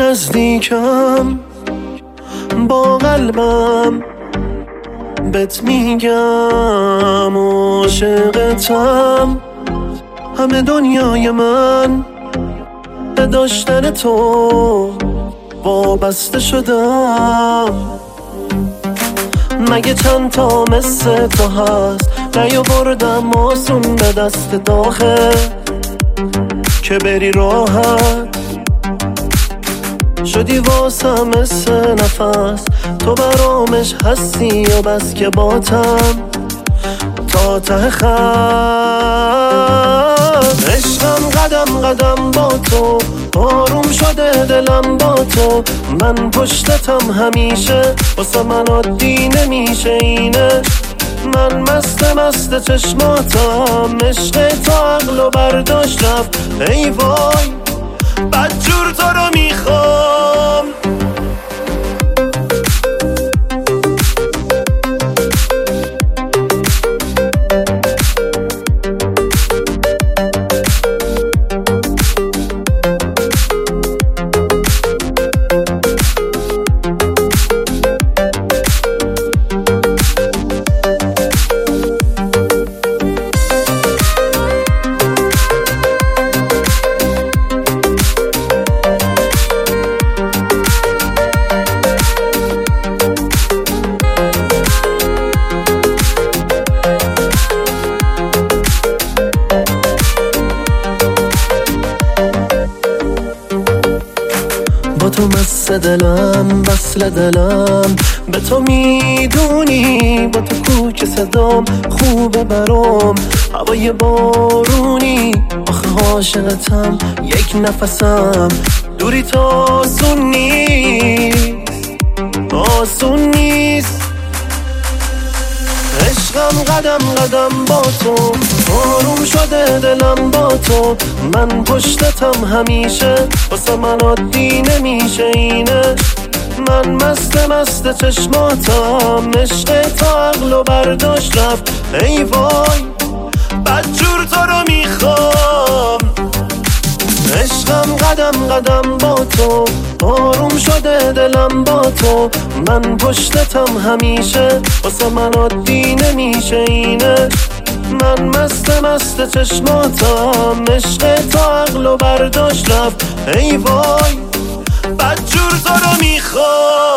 نزدیکم با قلبم بهت میگم عاشقتم. همه دنیای من به داشتن تو وابسته شدم. مگه چند تا مثل تو هست نیاوردم آسون به دست داخل که بری راحت شدی واسم مثل نفس. تو برامش هستی و بس که باتم تا ته خط. عشقم قدم قدم با تو آروم شده دلم با تو. من پشتتم همیشه واسه من عادی نمیشه اینه. من مست چشماتم عشق تو عقلو برداشت رفت. ای وای بدجور تو رو میخوام. با تو مست دلم وصل دلم به تو میدونی. با تو کوچه صدام خوبه برام هوای بارونی. آخه عاشقتم یک نفسم دوری تو آسون نیست. عشقم قدم قدم با تو آروم شده دلم با تو. من پشتتم همیشه واسه من عادی نمیشه اینه. من مست چشماتم عشق تو عقلو برداشت رفت. ای وای بدجور تو رو میخوام. عشقم قدم قدم با تو آروم شده دلم با تو. من پشتتم همیشه واسه من عادی نمیشه اینه. من مست چشماتم عشق تو عقلو برداشت رفت. ای وای بدجور تو رو میخوام.